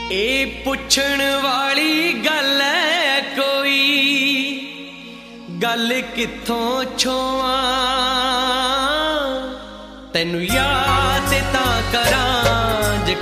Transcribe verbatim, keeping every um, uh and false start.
ਇਹ ਪੁੱਛਣ ਵਾਲੀ ਗੱਲ ਐ ਕੋਈ, ਗੱਲ ਕਿੱਥੋਂ ਛੋਵਾਂ, ਤੈਨੂੰ ਯਾਦ ਤਾਂ ਕਰਾਂ ਜੇ